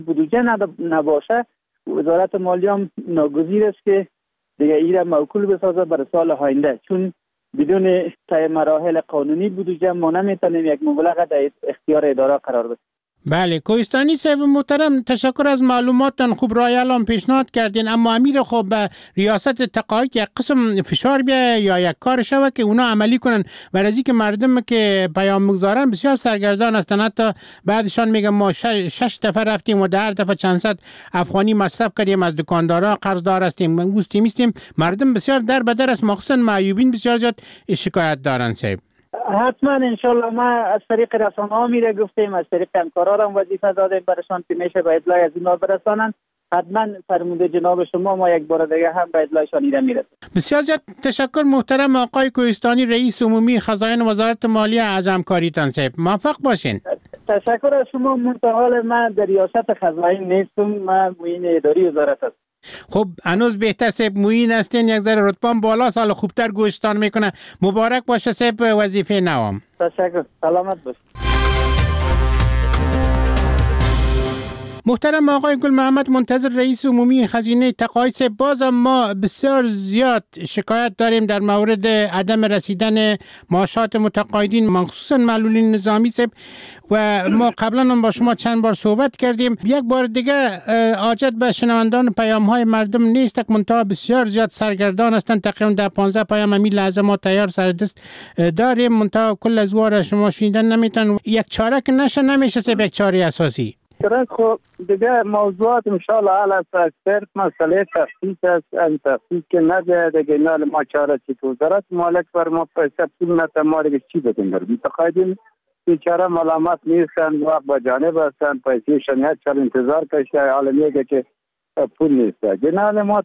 بودجه نباشه وزارت مالیه هم ناگزیر است که دیگه ایره موکول بسازه برای سال آینده، چون بدون طی مراحل قانونی بودجه ما نمیتونیم یک مبلغ در اختیار اداره قرار بدیم. بله، کوهستانی صاحب محترم، تشکر از معلوماتتان. خوب رای الان پیشنهاد کردین، اما امیر خب به ریاست تقاعد یک قسم فشار بیه یا یک کار شوه که اونا عملی کنن، برای از اینکه مردم که پیام میگذارن بسیار سرگردان هستن. حتی بعدشان میگن ما 6 دفعه رفتیم و در دفعه چند صد افغانی مصرف کردیم، از دکاندارا قرضدار هستیم، منگوستیم هستیم. مردم بسیار در بدر است، مخصوصا معیوبین بسیار زیاد شکایت دارن صاحب. حتما انشالله ما از طریق رسانه ها میره گفتیم، از طریق همکارا هم وظیفه دادیم برشان که میشه به اطلاع از اینا برسانن. حتما فرموده جناب شما ما یک بار دیگه هم به اطلاعشان میرسیم. بسیار زیاد تشکر محترم آقای کوهستانی، رئیس عمومی خزاین وزارت مالیه، از همکاریتان صاحب. موفق باشین. تشکر از شما. منتها من در ریاست خزاین نیستم، من معین اداری وزارت هستم. خب هنوز بهتر صاحب، معین هستین، یک ذره رتبه‌ام بالا، سال خوبتر گوشتان میکنه. مبارک باشه صاحب وظیفه نوام. تشکر، سلامت باش. محترم آقای گل محمد منتظر، رئیس عمومی خزینه تقاعد صاحب، باز ما بسیار زیاد شکایت داریم در مورد عدم رسیدن معاشات متقاعدین، مخصوصا معلولین نظامی صاحب، و ما قبلا هم با شما چند بار صحبت کردیم. یک بار دیگه حاجت به شنوندان پیام های مردم نیست که منتها بسیار زیاد سرگردان هستند. تقریبا 15 پیام همین لحظه ما تیار سر دست داریم، منتها کل از وار شما شنیدن نمیتون. یک چاره که نمیشه صاحب، یک چاره اساسی. خب دیگه موضوعات انشاءالله حل است. اکثر مسئله تخصیص است، این تخصیص که نده دیگه نال ما چاره چی تو وزارت مالک بر ما پیسه پول نتا ما دیگه چی بدیم؟ متقاعدین بیچاره ملامت نیستن، وقت با جانب هستن، پیسه شنیت چل انتظار کشته، حالا میگه که پول نیست. جنال ما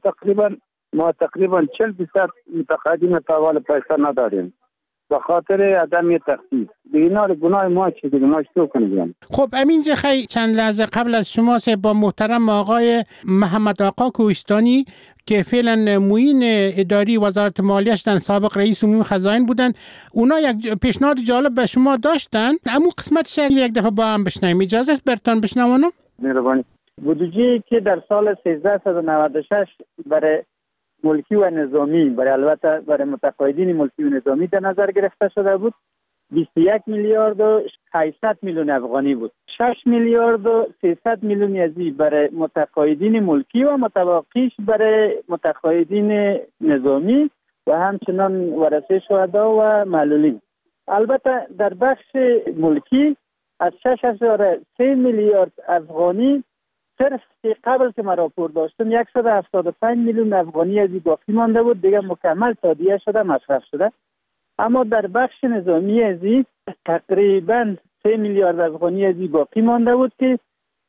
تقریبا 40% متقاعدین تاوال پیسه نداریم به خاطر عدم تخصیص. دیگه گناه ما چی دیگه، ما چطور کنیم؟ خب امین خیلی چند لحظه قبل از شما با محترم آقای محمد آقا کوهستانی که فعلا معین اداری وزارت مالیه هستند، سابق رئیس عمومی خزاین بودن، اونا یک پیشنهاد جالب به شما داشتن. اما قسمتش یک دفعه با هم بشنویم. اجازه است برتون بشنوانم؟ مهربانی. بودجه که در سال 1396 برای ملکی و نظامی، البته برای متقاعدین ملکی و نظامی در نظر گرفته شده بود، 21 میلیارد و 800 میلیون افغانی بود. 6 میلیارد و 300 میلیون ازی برای متقاعدین ملکی و متبقیش برای متقاعدین نظامی و همچنان ورثه شهدا و معلولین. البته در بخش ملکی از 6.3 میلیارد افغانی صرف قبل که ما راپور داشتم 175 میلیون افغانی ازی باقی مانده بود، دیگه مکمل تادیه شده، مصرف شده. اما در بخش نظامی ازی تقریبا 3 میلیارد افغانی ازی باقی مانده بود که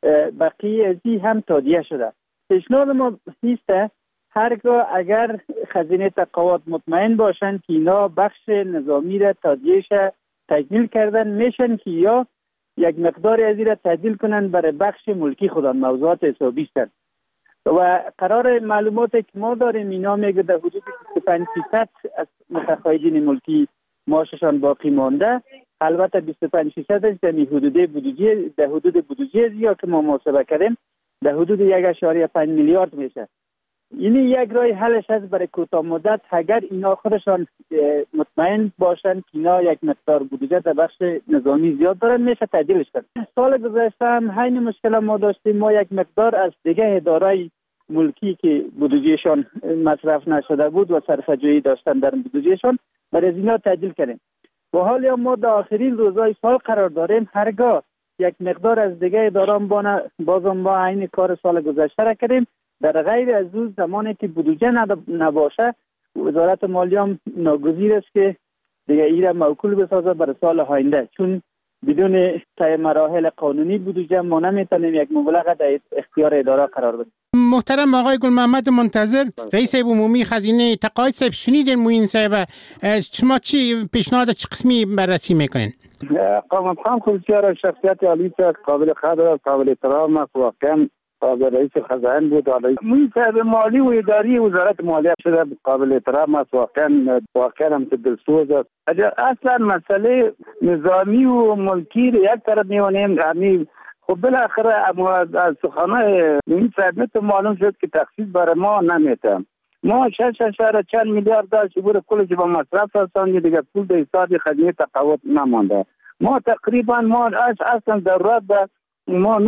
بقیه ازی هم تادیه شده. پیشنهاد ما نیسته هرگاه اگر خزینه تقاعد مطمئن باشن که اینا بخش نظامی را تادیهش تکمیل کردن، میشن که یا یک مقدار از این را تعدیل کنن برای بخش ملکی خودان، موضوعات حسابی است. و قرار معلوماتی که ما داریم اینا میگه در حدود 25% از متقاعدین ملکی معاششان باقی مانده. البته 25% در حدود بودجه، در حدود بودجه یا که ما محاسبه کردیم در حدود 1.5 میلیارد میشه. یعنی یک راه حلش هست برای کوتاه مدت اگر اینا خودشان مطمئن باشن که اینا یک مقدار بودجه در بخش نظامی زیاد دارن، میشه تعدیلش کرد. سال گذشته هم همین مشکل ما داشتیم، ما یک مقدار از دیگه ادارای ملکی که بودجهشان مصرف نشده بود و صرفه‌جویی داشتن در بودجهشان برای اینا تعدیل کردیم. و حالا ما در آخرین روزهای سال قرار داریم هرگاه یک مقدار از دیگه اداران بازم ما عین کار سال گذشته را کردیم. در غیر از اون زمانی که بودجه نباشه وزارت مالیه هم ناگزیر است که دیگه ایره موکول بسازه برای سال آینده، چون بدون طی مراحل قانونی بودجه ما نمیتونیم یک مبلغ در اختیار اداره قرار بدیم. محترم آقای گل محمد منتظر، رئیس عمومی خزینه تقاعد صاحب، شنیدین معین صاحب، شما چی پیشنهاد چه قسمی بررسی میکنین؟ قامت خان بسیار شخصیت عالی است، قابل قدر، قابل احترام است. واقعا رئیس خزاین بود. معین صاحب مالی و اداری وزارت مالیه شده قابل احترام است. واقعا هم دلسوز است. اصلا مسئله نظامی و ملکی یک طرف میونیم، همین خب بالاخره از سخنهای این صاحب معلوم شد که تخصیص برای ما نمیتم. ما 6 چند میلیارد داشت بود کلش با مصرف رساندیم دیگه پول به حساب خدمه تقاعد نمانده. ما تقریبا ما اصلا ضرورت به ما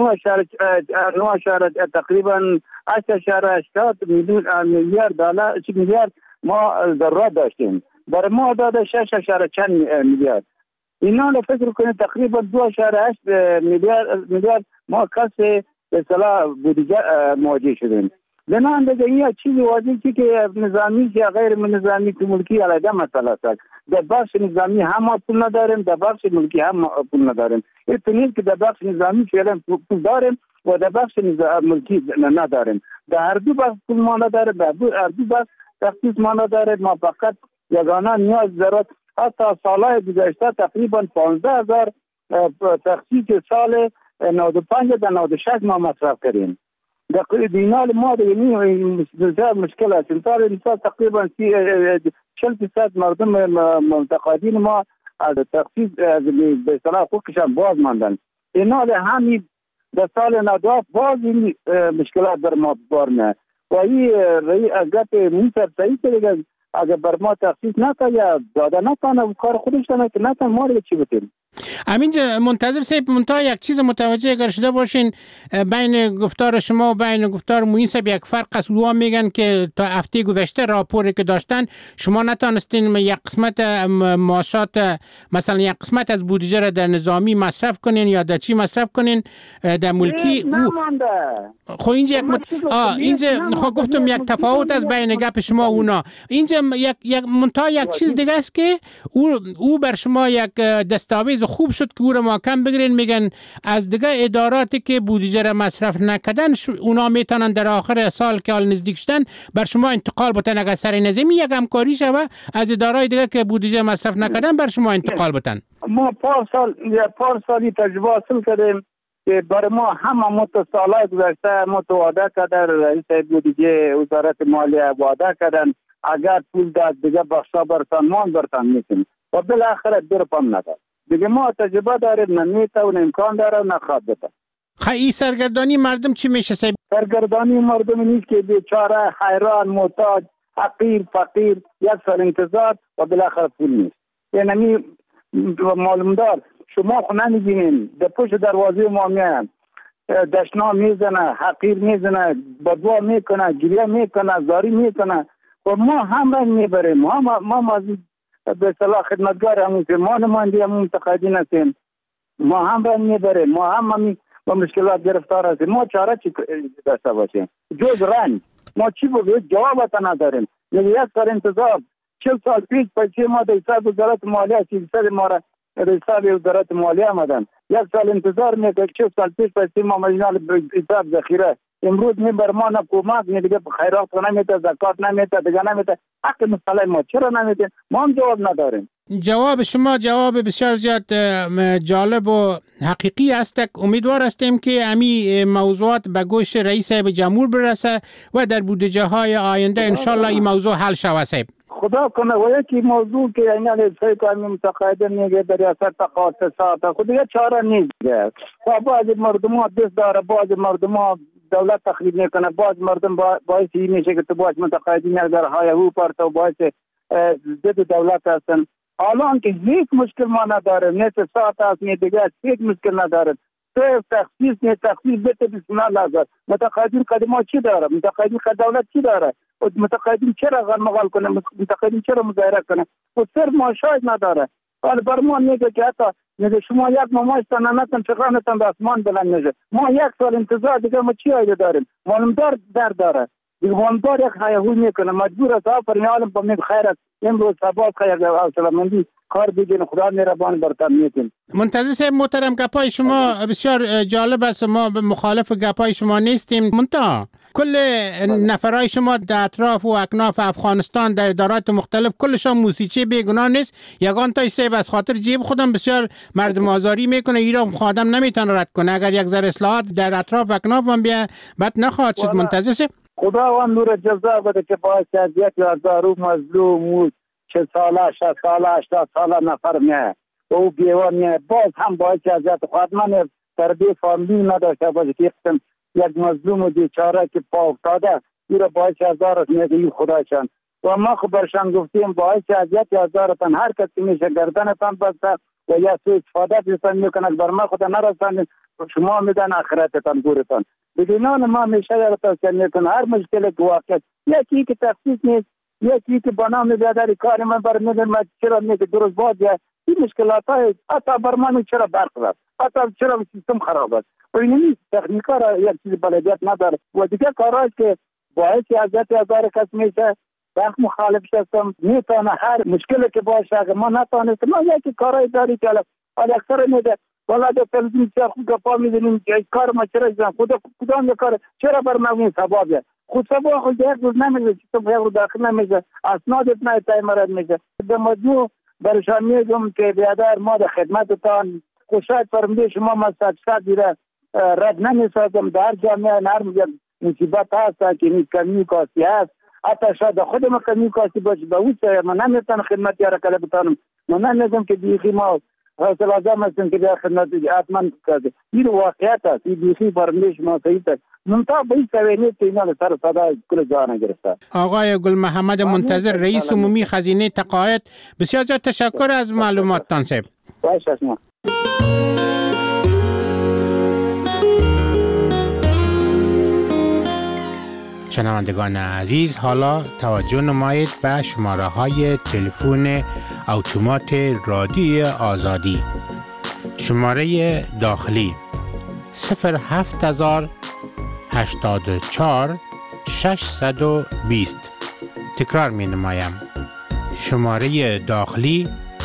9 تقریبا 8.80 میلیارد دلار میلیارد ما ضرورت داشتیم. برای ما داده 6 چند میلیارد. اینا رو فکر کنید تقریبا 2.8 میلیارد ما کسی به اصطلاح بودجه مواجه شدیم. بنابراین دیگه این چیزی واضحه که نظامی یا غیر نظامی که ملکی علیه مسئله است. در بخش نظامی هم پول نداریم، در بخش ملکی هم پول نداریم. این که در بخش نظامی فعلا پول داریم و در بخش ملکی نداریم. در هر دو بخش پول ما نداریم، در هر دو بخش تخصیص ما نداریم. ما فقط یگانه نیاز ضرورت حتی سالهای گذشته تقریبا 15,000 تخصیص سال 95 تا 96 ما مصرف کردیم. دینال ما دیگه مشکل است. مثال تقریبا 40% مردم متقاعدین ما از تخصیص به اصطلاح حقوقشان باز ماندن. دینال همین در سال 92 باز این مشکلات در ما بار میاد و این اگر منصف صحیح دیگه اگر بر ما تخصیص نکنه یا داده نکنه کار خودش کنه که نکنه ما رو چی بتیم. همینجا منتظر صاحب منتها یک چیز متوجه اگر شده باشین بین گفتار شما و بین گفتار موین صاحب یک فرق است. اونها میگن که تا هفته گذشته راپوری که داشتن شما نتونستین یک قسمت معاشات مثلا یک قسمت از بودجه را در نظامی مصرف کنین یا در چی مصرف کنین در ملکی. خب اینجا اینجا خب گفتم یک تفاوت از بین گپ شما و اونا. اینجا یک منتها یک چیز دیگه است که او بر شما یک دستاویز خوب شد که او را محکم بگیرین. میگن از دیگه اداراتی که بودجه را مصرف نکردن اونا میتونن در آخر سال که حال نزدیک شدن بر شما انتقال بتن. اگر سر نظامی یک همکاری شوه از ادارای دیگه که بودجه مصرف نکردن بر شما انتقال بتن. ما پار سالی تجربه حاصل کردیم که برای ما همه متصالای گذشته متوعده کردن. رئیس بودجه وزارت مالیه وعده کردن اگر پول داد دیگه بخشا برتان میکنیم و بالاخره دیر پام نداد. دیگه ما تجربه داریم نمیته و امکان داره و نخواد بده. این سرگردانی مردم چی میشه صاحب؟ سرگردانی مردم نیست که بیچاره حیران محتاج حقیر فقیر یک سال انتظار و بالاخره پول نیست. یعنی معلوم دار شما خو نمیبینین در پشت دروازه ما میان دشنا میزنه حقیر میزنه بدوا میکنه گریه میکنه زاری میکنه و ما هم رنگ میبریم. ما به صلاح خدمتگار همون که ما نماینده همون متقاعدین هستیم. ما هم رنگ میبریم. ما هم با مشکلات گرفتار هستیم. ما چاره چی داشته باشیم جز رنگ؟ ما چی بگوید جواب تا نداریم. یک سال انتظار 40 سال پیش پیسه ما در حساب وزارت مالیه 300 ما را در حساب وزارت مالیه آمدن. یک سال انتظار میکنه 40 سال پیش پیسه ما مجنال حساب ذخیره. امروز بر ما نه کمک نه دیگه خیرات نمیده زکات نمیده دیگه نمیده. حق مسئله ما چرا نمیده؟ ما هم جواب نداریم. جواب شما جواب بسیار زیاد جالب و حقیقی است. امیدوار هستیم که امی موضوعات به گوش رئیس جمهور برسه و در بودجه های آینده انشالله این موضوع حل شود. صاحب خدا کنه و یکی موضوع که اینا لیسای کامی متقاعدین میگه در ریاست تقاعد خود دیگه چاره نیست. و بعضی مردم ها دست داره بعضی مردم ها دولت تخریب میکنه بعض مردم باعث این میشه که تو باعث متقاعدین در های او پرت و باعث ضد دولت هستن. الان که هیچ مشکل ما نداره نیست ساعت هست می دیگه هیچ مشکل نداره. تو تخصیص بده بسم الله لازم. متقاعدین قدما چی داره؟ متقاعدین دولت چی داره؟ متقاعدین چرا غرمغال کنه؟ متقاعدین چرا مظاهره کنه؟ و صرف معاشات نداره. حالا بر ما میگه که حتی میگه شما یک ماماش تنانتن چقدرتن به آسمان بلند میشه. ما یک سال انتظار دیگه ما چی آیده داریم؟ معلومدار در داره. دیگه معلومدار یک حیاهوی میکنه مجبور است آفرین عالم با میگه خیر است امروز سباب خیر سلامندی کار بگین خدا مهربان برتن میتین. منتظر صاحب محترم گپای شما بسیار جالب است. ما به مخالف گپای شما نیستیم. منتها کل نفرای شما در اطراف و اکناف افغانستان در ادارات مختلف کلشان موسیقی بیگناه نیست. یگان تا صاحب از خاطر جیب خودم بسیار مردم آزاری میکنه. ایران خادم نمیتونه رد کنه. اگر یک ذره اصلاحات در اطراف و اکناف هم بیا بد نخواهد شد. منتظر صاحب خداوند نور جزا بده که باعث از 1,000 مظلوم 40 ساله 60 ساله 80 ساله نفر میه و او بیوان میه باز هم باعث از خواهد. من تربیت فامیلی نداشته باشه که یک مظلوم و بیچاره که پا افتاده این را باعث هزارت میگه خدایشان و ما خب برشان گفتیم باعث اذیت هزارتان هر کسی میشه گردنتان بسته و یا سوء استفاده بیتان میکنند بر ما خدا نرسند شما میدن آخرتتان گورتان بدینان ما میشه یا توصیه میکنم هر مشکل که واقع یکی که تخصیص نیست یکی که بنا بیاداری کار من بر میدن چرا میگه درست باید یا این مشکلات های حتی بر من چرا برق رفت حتی چرا سیستم خراب است و این نیست تکنیکا را یک چیز بلدیت نداره و دیگه کارهایی که باعث اذیت هزار کس میشه برق مخالف شدم میتونه هر مشکلی که باشه اگر ما نتونستم ما یکی کارهای داری که حالا اکثر میده والا در تلویزیون چرا خود گفا میدونیم که کار ما چرا جزن کدام کار چرا بر مغین سبابه خود سبا خود یک روز نمیده چی تو یک روز داخل نمیده اسنادت نه تایمرد میده به مجموع برشان میگم که بیادر ما در خدمتتان خوشایت فرموده شما ما صد دیره رد نمیسازم در جامعه هر مصیبت هست که این کمی کاسی هست حتی شاید خودم کمی کاسی باشه به اون سه من نمیتونم خدمت یاره کله بتانم من نمیدونم که بیخی ما حاصل آزم هستیم که بیا خدمت حتما کرده این واقعیت هست این بیخی فرموده شما صحیح است منطقه به این سوینیت که اینا سر صدا کل جانه گرفته. آقای گل محمد منتظر رئیس عمومی خزینه تقاعد بسیار زیاد تشکر از معلوماتتان صاحب. باشه شما. شنوندگان عزیز حالا توجه نمایید به شماره های تلفن اتومات رادیوی آزادی. شماره داخلی 07084 620. تکرار می نمایم. شماره داخلی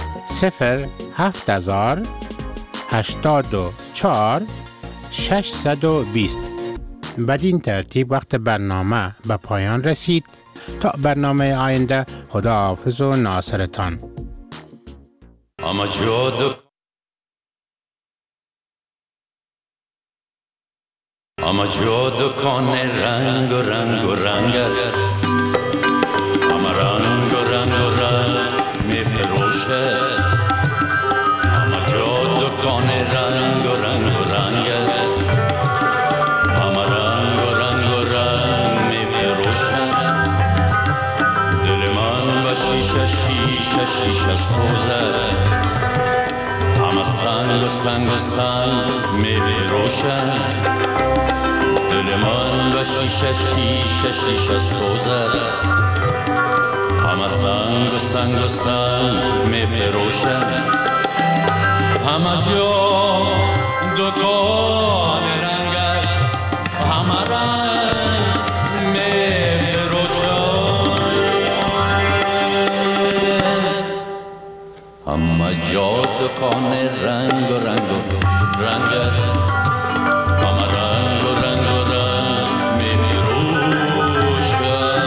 07084 620. بدین ترتیب وقت برنامه به پایان رسید. تا برنامه آینده خداحافظ و ناصرتان. اما جا دکان رنگ و رنگ و رنگ است اما رنگ و رنگ و رنگ می فروشه اما جا دکان رنگ و رنگ و رنگ است اما رنگ و رنگ و رنگ می فروشه دل من و شیشه شیشه شیشه سوزه اما سنگ و سنگ و سنگ می فروشه دل من و شیشه شیشه شیشه سوزه همه سنگ و سنگ و سنگ می فروشه همه جا دکان رنگ همه رنگ می فروشه همه جا دکان رنگ و رنگ و رنگ است همه رنگ و رنگ و رنگ می فروشم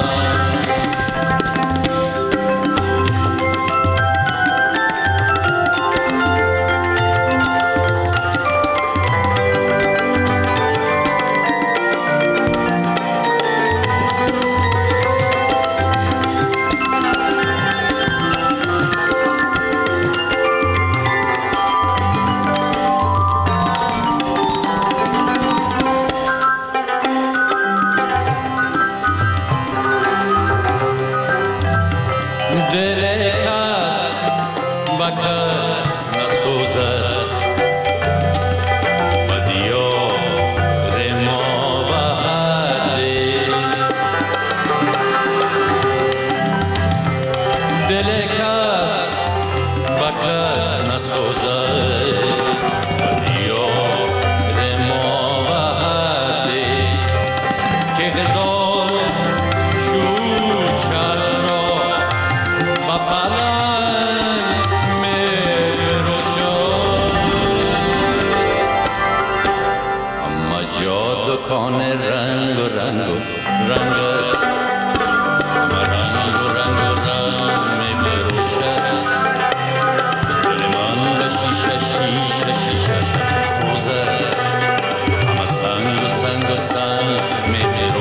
سنگ و سنگ و سنگ می